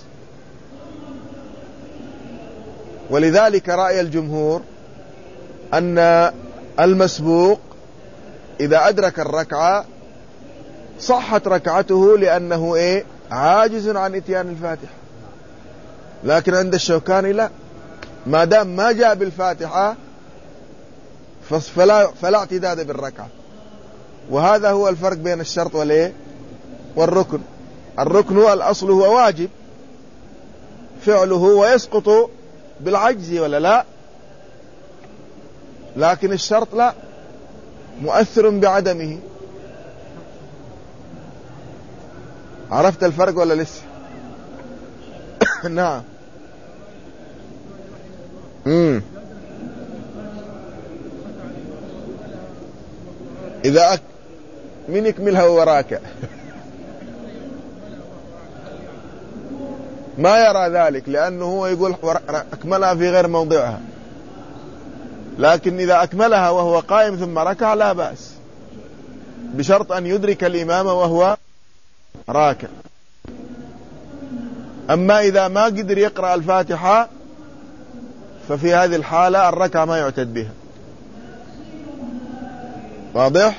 ولذلك رأي الجمهور أن المسبوق إذا أدرك الركعة صحت ركعته لأنه إيه عاجز عن إتيان الفاتحة. لكن عند الشوكاني لا، ما دام ما جاء بالفاتحة فلا, فلا اعتداد بالركعة. وهذا هو الفرق بين الشرط والإيه والركن. الركن الأصل هو واجب فعله ويسقط بالعجز ولا لا، لكن الشرط لا، مؤثر بعدمه. عرفت الفرق ولا لسه؟ نعم. امم إذا أك... من يكملها وراك ما يرى ذلك، لأنه هو يقول أكملها في غير موضعها، لكن إذا أكملها وهو قائم ثم ركع لا بأس، بشرط أن يدرك الإمام وهو راكع. أما إذا ما قدر يقرأ الفاتحة ففي هذه الحالة الركعة ما يعتد بها. واضح؟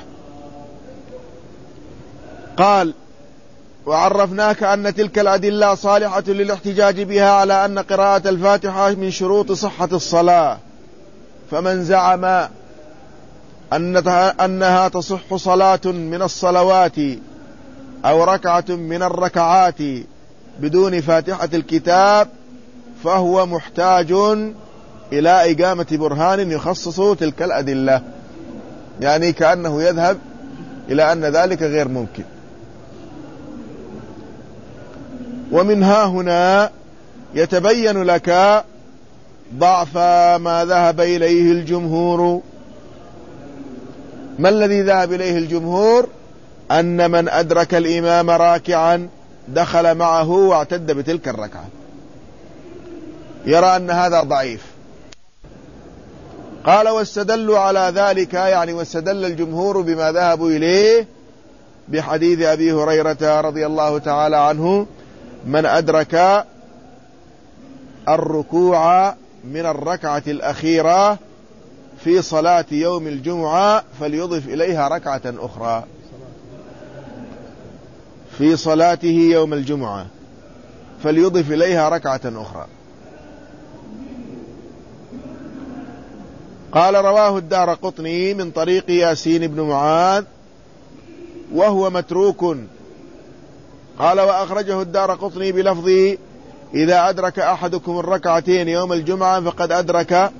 قال: وعرفناك أن تلك الأدلة صالحة للاحتجاج بها على أن قراءة الفاتحة من شروط صحة الصلاة، فمن زعم أنها تصح صلاة من الصلوات أو ركعة من الركعات بدون فاتحة الكتاب فهو محتاج إلى إقامة برهان يخصص تلك الأدلة، يعني كأنه يذهب إلى أن ذلك غير ممكن. ومن ها هنا يتبين لك ضعف ما ذهب إليه الجمهور. ما الذي ذهب إليه الجمهور؟ أن من أدرك الإمام راكعا دخل معه واعتد بتلك الركعة. يرى أن هذا ضعيف. قال: واستدلوا على ذلك، يعني واستدل الجمهور بما ذهبوا إليه بحديث أبي هريرة رضي الله تعالى عنه: من أدرك الركوع من الركعة الأخيرة في صلاة يوم الجمعة فليضف إليها ركعة أخرى. في صلاته يوم الجمعة فليضف إليها ركعة أخرى. قال: رواه الدارقطني من طريق ياسين بن معاذ وهو متروك. قال: وأخرجه الدارقطني بلفظ: إذا أدرك أحدكم الركعتين يوم الجمعة فقد أدرك،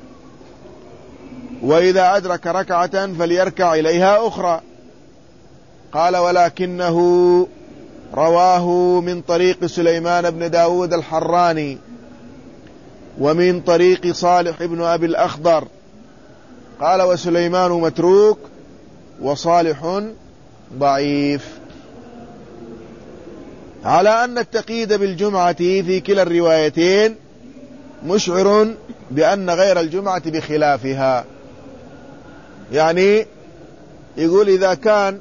وإذا أدرك ركعة فليركع إليها أخرى. قال: ولكنه رواه من طريق سليمان بن داود الحراني ومن طريق صالح بن أبي الأخضر. قال: وسليمان متروك وصالح ضعيف. على أن التقييد بالجمعة في كلا الروايتين مشعر بأن غير الجمعة بخلافها. يعني يقول إذا كان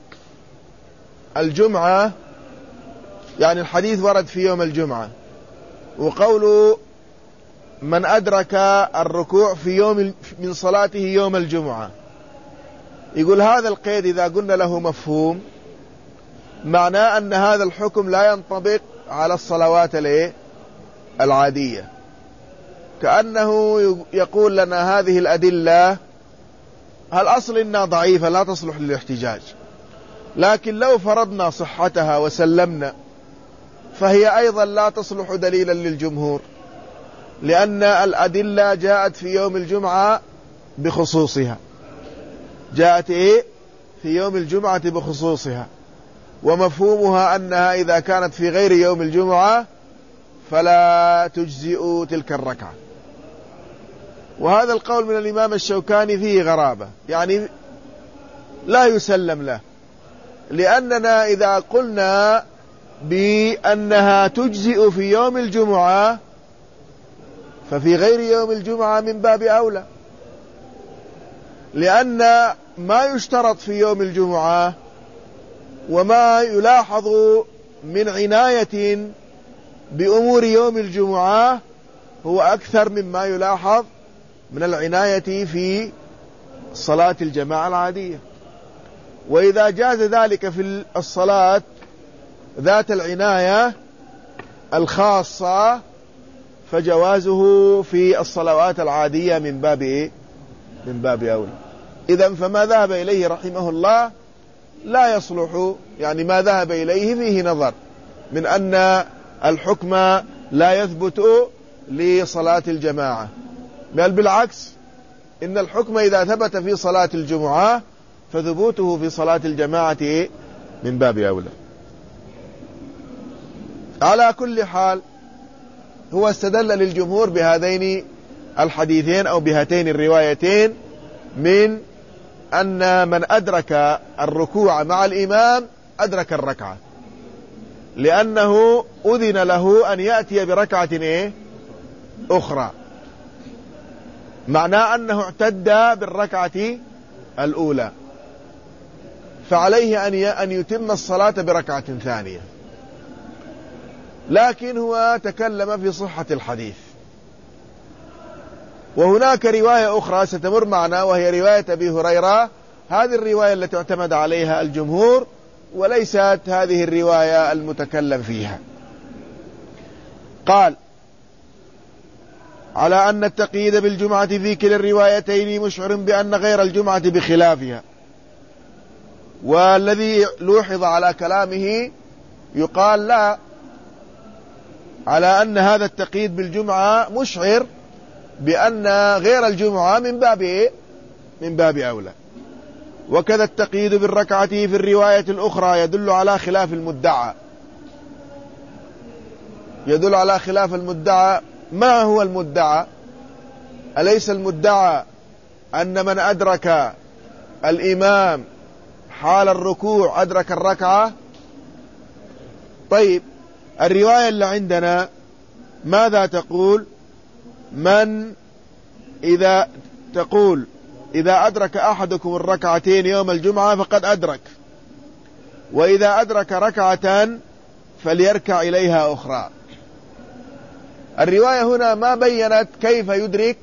الجمعة، يعني الحديث ورد في يوم الجمعة، وقوله من أدرك الركوع في يوم من صلاته يوم الجمعة، يقول هذا القيد إذا قلنا له مفهوم معناه أن هذا الحكم لا ينطبق على الصلوات العادية، كأنه يقول لنا هذه الأدلة الأصل إنها ضعيفة لا تصلح للاحتجاج، لكن لو فرضنا صحتها وسلمنا فهي أيضا لا تصلح دليلا للجمهور، لأن الأدلة جاءت في يوم الجمعة بخصوصها، جاءت إيه في يوم الجمعة بخصوصها، ومفهومها أنها إذا كانت في غير يوم الجمعة فلا تجزئ تلك الركعة. وهذا القول من الإمام الشوكاني فيه غرابة، يعني لا يسلم له، لأننا إذا قلنا بأنها تجزئ في يوم الجمعة ففي غير يوم الجمعة من باب أولى، لأن ما يشترط في يوم الجمعة وما يلاحظ من عناية بأمور يوم الجمعة هو أكثر مما يلاحظ من العناية في صلاة الجماعة العادية. وإذا جاز ذلك في الصلاة ذات العناية الخاصة فجوازه في الصلوات العادية من باب إيه؟ من باب أولى. إذن فما ذهب إليه رحمه الله لا يصلح، يعني ما ذهب إليه فيه نظر من أن الحكم لا يثبت لصلاة الجماعة، بل بالعكس إن الحكم إذا ثبت في صلاة الجمعة فثبوته في صلاة الجماعة من باب أولى. على كل حال هو استدل للجمهور بهذين الحديثين أو بهاتين الروايتين من أن من أدرك الركوع مع الإمام أدرك الركعة، لأنه أذن له أن يأتي بركعة إيه؟ أخرى، معناه أنه اعتد بالركعة الأولى، فعليه أن يتم الصلاة بركعة ثانية. لكن هو تكلم في صحة الحديث. وهناك رواية أخرى ستمر معنا وهي رواية أبي هريرة، هذه الرواية التي اعتمد عليها الجمهور وليست هذه الرواية المتكلم فيها. قال على أن التقييد بالجمعة في كلا الروايتين مشعر بأن غير الجمعة بخلافها. والذي لوحظ على كلامه يقال لا، على أن هذا التقييد بالجمعة مشعر بأن غير الجمعة من باب إيه؟ من باب أولى. وكذا التقييد بالركعة في الرواية الأخرى يدل على خلاف المدعى، يدل على خلاف المدعى. ما هو المدعى؟ أليس المدعى أن من أدرك الإمام حال الركوع أدرك الركعة؟ طيب الرواية اللي عندنا ماذا تقول؟ من إذا تقول إذا أدرك أحدكم الركعتين يوم الجمعة فقد أدرك، وإذا أدرك ركعة فليركع إليها أخرى. الرواية هنا ما بيّنت كيف يدرك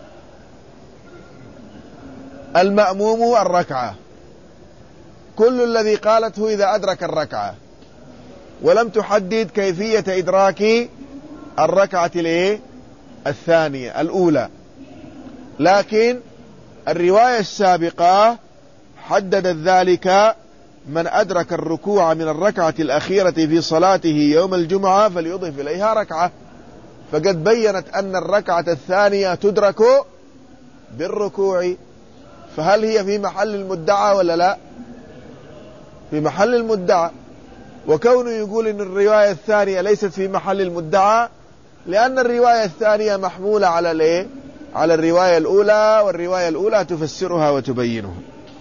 المأموم الركعة، كل الذي قالته إذا أدرك الركعة، ولم تحدد كيفية إدراك الركعة الثانية الأولى. لكن الرواية السابقة حددت ذلك: من أدرك الركوع من الركعة الأخيرة في صلاته يوم الجمعة فليضف إليها ركعة، فقد بيّنت أن الركعة الثانية تدرك بالركوع. فهل هي في محل المدعى ولا لا؟ في محل المدعى. وكونه يقول إن الرواية الثانية ليست في محل المدعى لأن الرواية الثانية محمولة على الايه؟ على الرواية الأولى، والرواية الأولى تفسرها وتبينها.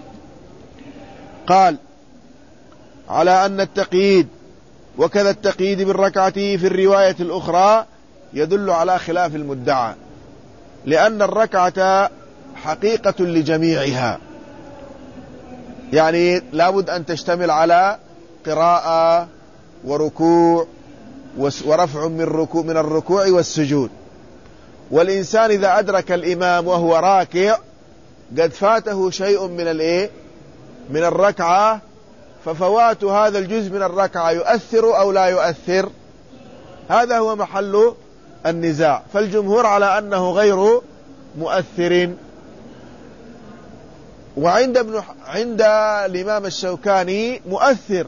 قال على أن التقييد وكذا التقييد بالركعة في الرواية الأخرى يدل على خلاف المدعى، لأن الركعة حقيقة لجميعها، يعني لابد أن تشتمل على قراءة وركوع ورفع من الركوع من الركوع والسجود. والإنسان إذا أدرك الإمام وهو راكع قد فاته شيء من الإيه من الركعة، ففوات هذا الجزء من الركعة يؤثر أو لا يؤثر؟ هذا هو محل النزاع. فالجمهور على أنه غير مؤثر. وعند ابن عند الإمام الشوكاني مؤثر،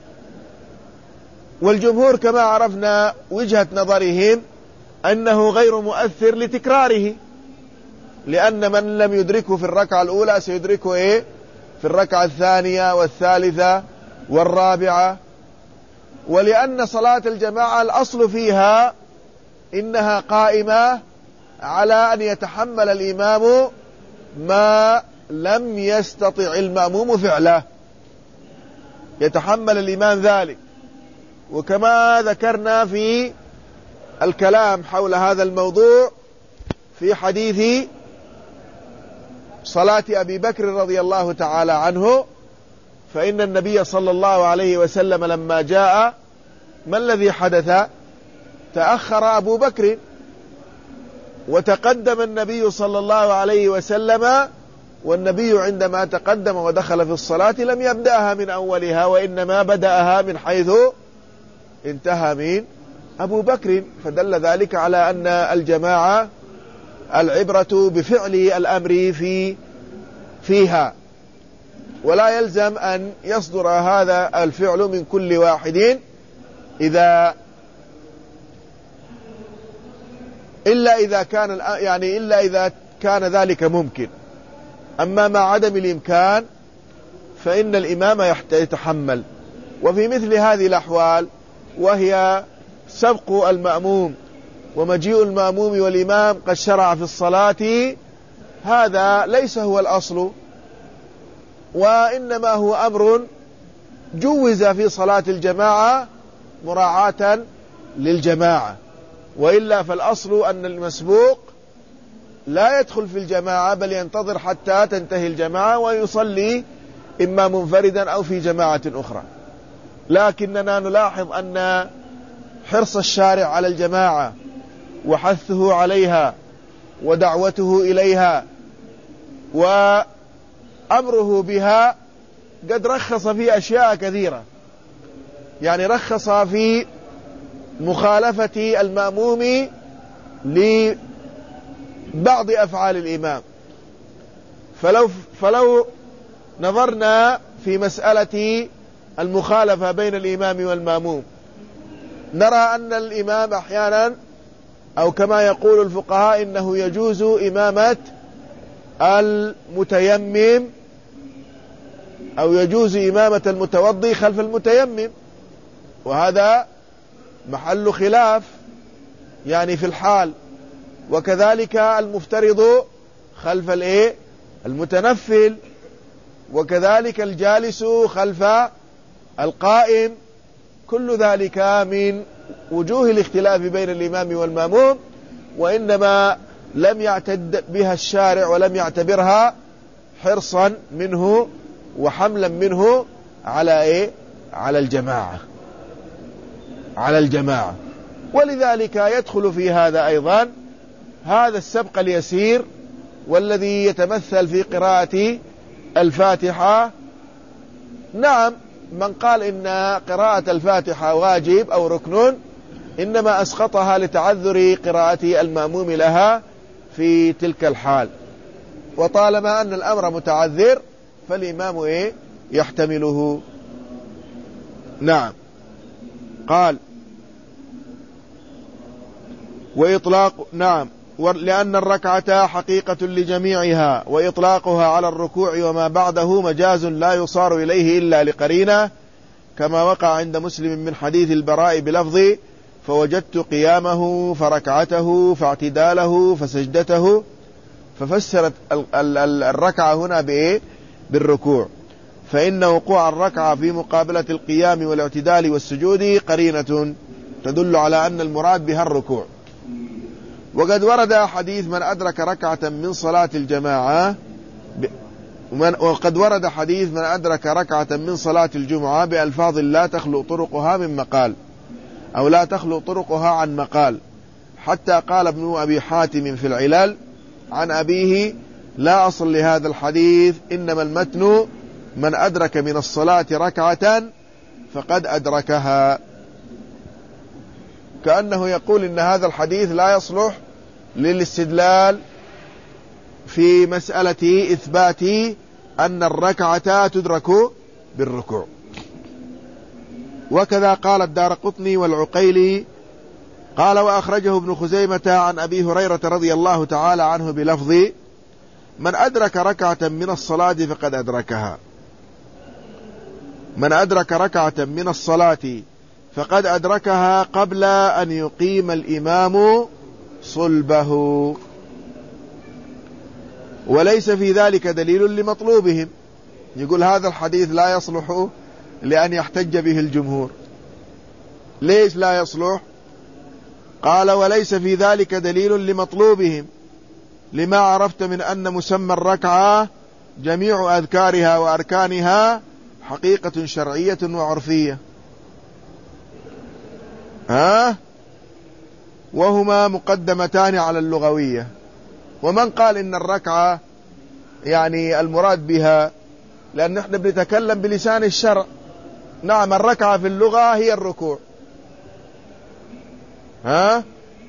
والجمهور كما عرفنا وجهة نظرهم أنه غير مؤثر لتكراره، لأن من لم يدركه في الركعة الأولى سيدركه إيه في الركعة الثانية والثالثة والرابعة. ولأن صلاة الجماعة الأصل فيها إنها قائمة على أن يتحمل الإمام ما لم يستطع المأموم فعله، يتحمل الإمام ذلك. وكما ذكرنا في الكلام حول هذا الموضوع في حديث صلاة أبي بكر رضي الله تعالى عنه، فإن النبي صلى الله عليه وسلم لما جاء ما الذي حدث؟ تأخر أبو بكر وتقدم النبي صلى الله عليه وسلم، والنبي عندما تقدم ودخل في الصلاة لم يبدأها من أولها، وإنما بدأها من حيث انتهى من أبو بكر. فدل ذلك على أن الجماعة العبرة بفعل الأمر في فيها، ولا يلزم أن يصدر هذا الفعل من كل واحد إذا إلا إذا كان يعني إلا إذا كان ذلك ممكن. أما مع عدم الإمكان فإن الإمام يتحمل. وفي مثل هذه الأحوال وهي سبق المأموم ومجيء المأموم والإمام قد شرع في الصلاة، هذا ليس هو الأصل، وإنما هو أمر جوز في صلاة الجماعة مراعاة للجماعة. وإلا فالأصل أن المسبوق لا يدخل في الجماعة بل ينتظر حتى تنتهي الجماعة ويصلي إما منفردا أو في جماعة أخرى. لكننا نلاحظ أن حرص الشارع على الجماعة وحثه عليها ودعوته إليها وأمره بها قد رخص في أشياء كثيرة، يعني رخص في مخالفة المأموم لبعض أفعال الإمام. فلو, فلو نظرنا في مسألة المخالفة بين الإمام والمأموم نرى أن الإمام أحيانا أو كما يقول الفقهاء إنه يجوز إمامة المتيمم أو يجوز إمامة المتوضي خلف المتيمم، وهذا محل خلاف يعني في الحال. وكذلك المفترض خلف الايه المتنفل، وكذلك الجالس خلف القائم. كل ذلك من وجوه الاختلاف بين الإمام والمأموم، وإنما لم يعتد بها الشارع ولم يعتبرها حرصا منه وحملا منه على ايه على الجماعة على الجماعة. ولذلك يدخل في هذا أيضا هذا السبق اليسير والذي يتمثل في قراءة الفاتحة. نعم، من قال إن قراءة الفاتحة واجب أو ركن إنما أسقطها لتعذر قراءة المأموم لها في تلك الحال، وطالما أن الأمر متعذر فالإمام إيه يحتمله. نعم. قال وإطلاق نعم لأن الركعة حقيقة لجميعها، وإطلاقها على الركوع وما بعده مجاز لا يصار إليه إلا لقرينة، كما وقع عند مسلم من حديث البراء بلفظ فوجدت قيامه فركعته فاعتداله فسجدته، ففسرت الركعة هنا بإيه بالركوع، فإن وقوع الركعة في مقابلة القيام والاعتدال والسجود قرينة تدل على أن المراد بها الركوع. وقد ورد حديث من أدرك ركعة من صلاة الجماعة ب... وقد ورد حديث من أدرك ركعة من صلاة الجمعة بألفاظ لا تخلو طرقها من مقال أو لا تخلو طرقها عن مقال، حتى قال ابن أبي حاتم في العلل عن أبيه: لا أصل لهذا الحديث، إنما المتن من أدرك من الصلاة ركعة فقد أدركها. كأنه يقول إن هذا الحديث لا يصلح للاستدلال في مسألة إثبات أن الركعة تدرك بالركوع. وكذا قال الدارقطني والعقيلي. قال: وأخرجه ابن خزيمة عن أبي هريرة رضي الله تعالى عنه بلفظ: من أدرك ركعة من الصلاة فقد أدركها. من أدرك ركعة من الصلاة فقد أدركها قبل أن يقيم الإمام صلبه، وليس في ذلك دليل لمطلوبهم. يقول هذا الحديث لا يصلح لأن يحتج به الجمهور. ليش لا يصلح؟ قال: وليس في ذلك دليل لمطلوبهم، لما عرفت من أن مسمى الركعة جميع أذكارها وأركانها حقيقة شرعية وعرفية، ها وهما مقدمتان على اللغوية. ومن قال إن الركعة يعني المراد بها، لأن نحن بنتكلم بلسان الشرع. نعم، الركعة في اللغة هي الركوع، ها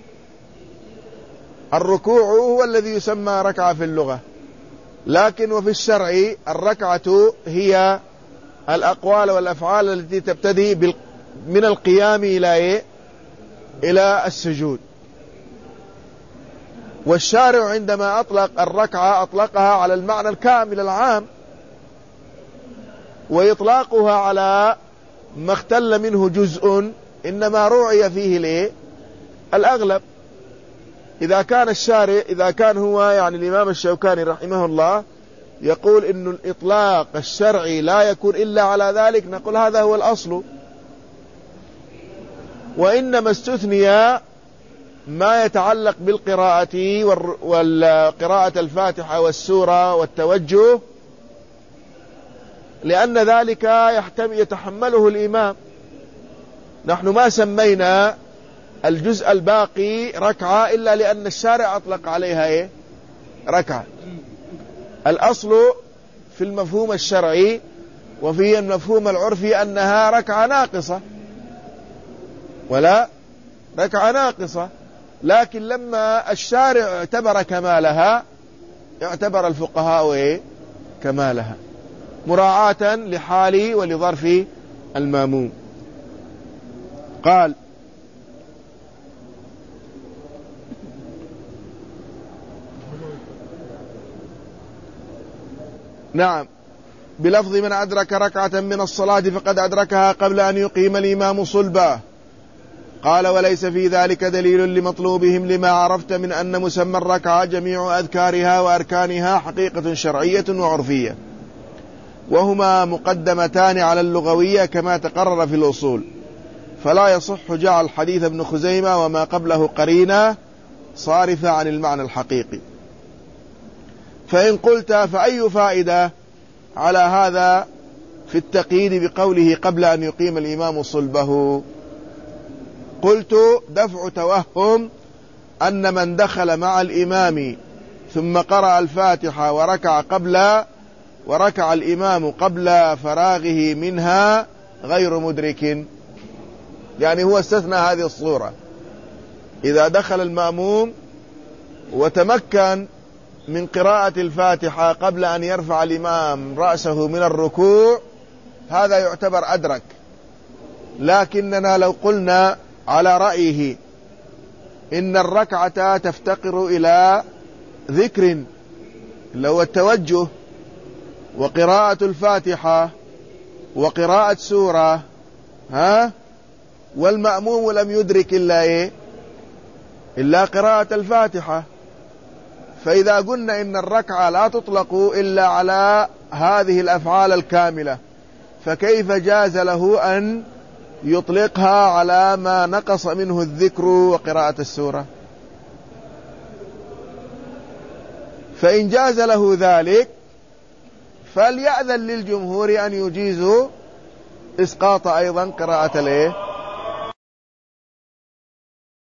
الركوع هو الذي يسمى ركعة في اللغة، لكن وفي الشرع الركعة هي الأقوال والأفعال التي تبتدي من القيام إلى إيه؟ إلى السجود. والشارع عندما أطلق الركعة أطلقها على المعنى الكامل العام، وإطلاقها على ما اختل منه جزء إنما رعي فيه الإيه؟ الأغلب. إذا كان الشارع إذا كان هو يعني الإمام الشوكاني رحمه الله يقول إن الإطلاق الشرعي لا يكون إلا على ذلك، نقول هذا هو الأصل. وإنما استثني ما يتعلق بالقراءة والقراءة الفاتحة والسورة والتوجه، لأن ذلك يتحمله الإمام. نحن ما سمينا الجزء الباقي ركعة إلا لأن الشارع أطلق عليها إيه؟ ركعة. الأصل في المفهوم الشرعي وفي المفهوم العرفي أنها ركعة ناقصة، ولا ركعة ناقصة. لكن لما الشارع اعتبر كمالها اعتبر الفقهاء إيه؟ كمالها، مراعاة لحال ولظرف الماموم. قال: نعم، بلفظ من أدرك ركعة من الصلاة فقد أدركها قبل أن يقيم الإمام صلبه. قال: وليس في ذلك دليل لمطلوبهم، لما عرفت من أن مسمى الركعة جميع أذكارها وأركانها حقيقة شرعية وعرفية، وهما مقدمتان على اللغوية كما تقرر في الأصول، فلا يصح جعل حديث ابن خزيمة وما قبله قرينة صارفة عن المعنى الحقيقي. فإن قلت: فأي فائدة على هذا في التقييد بقوله قبل أن يقيم الإمام صلبه؟ قلت: دفع توهم أن من دخل مع الإمام ثم قرأ الفاتحة وركع قبل وركع الإمام قبل فراغه منها غير مدرك. يعني هو استثنى هذه الصورة: إذا دخل المأموم وتمكن من قراءة الفاتحة قبل أن يرفع الإمام رأسه من الركوع هذا يعتبر أدرك. لكننا لو قلنا على رأيه إن الركعة تفتقر إلى ذكر اللي هو التوجه وقراءة الفاتحة وقراءة سورة، ها والمأموم لم يدرك إلا إيه؟ إلا قراءة الفاتحة. فإذا قلنا إن الركعة لا تطلق إلا على هذه الأفعال الكاملة، فكيف جاز له أن يطلقها على ما نقص منه الذكر وقراءة السورة؟ فإن جاز له ذلك فليأذن للجمهور أن يجيزوا إسقاط أيضا قراءة الإيه؟